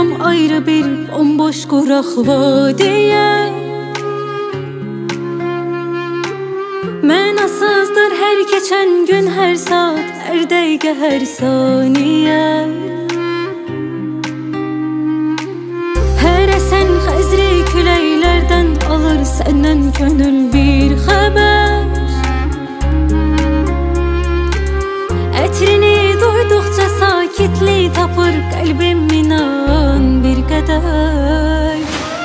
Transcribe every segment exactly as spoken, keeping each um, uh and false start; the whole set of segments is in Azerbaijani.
Dünyam ayrı bir bomboş quraq vadiyə. Mənasızdır hər keçən gün, hər saat, hər dəqiqə, hər saniyə. Hər əsən xəzri küləklərdən alır səndən könül bir xəbər. Ətrini duyduqca sakitlik tapır qəlbim inan bir qədər.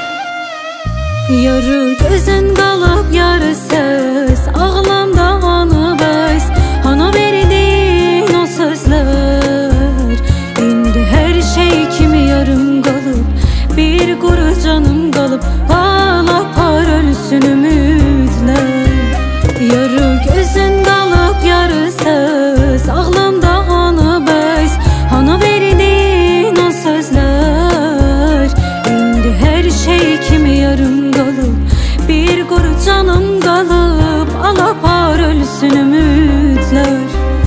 Yarı gözün qalıb yarı səs, ağlamda hanı bəs, hana verdin o sözlər. İndi hər şey kimi yarım qalıb, bir quru canım qalıb, ağlapar ölsün ümidlər. Yarı gözün qalıb yarı səs, ağlamda hanı bəs, hana verdin o sözlər. İndi hər şey kimi yarım qalıb, bir quru canım qalıb, ağlapar ölsün ümidlər.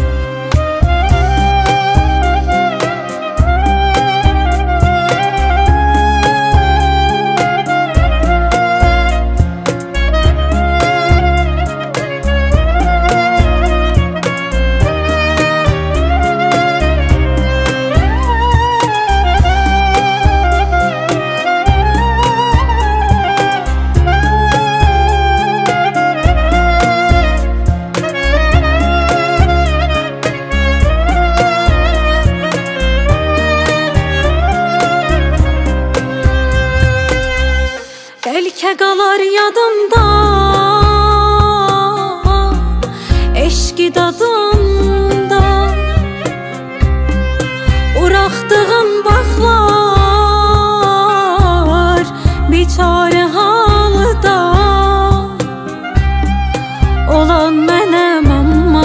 Bəlkə qalar yadında eşqi dadında, buraxdığın baxlar biçarə halda. Olan mənəm amma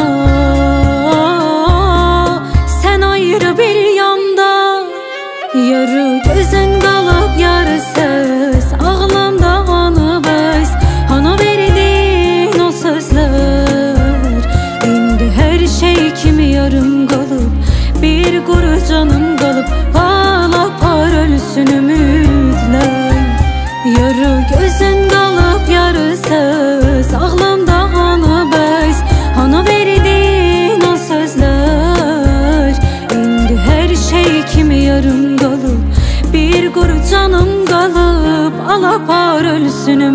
sən ayrı bir yanda. Yarı gözün qalıb yarı səs, ağlamda hanı bəs, hana verdin o sözlər. İndi hər şey kimi yarım qalıb, bir quru canım qalıb, ağlapar ölsün ümidlər. Yarı gözün qalıb yarı səs, ağlamda hanı bəs, hana verdin o sözlər. İndi hər şey kimi yarım qalıb, bir quru canım qalıb, ağlapar ölsün ümidlər.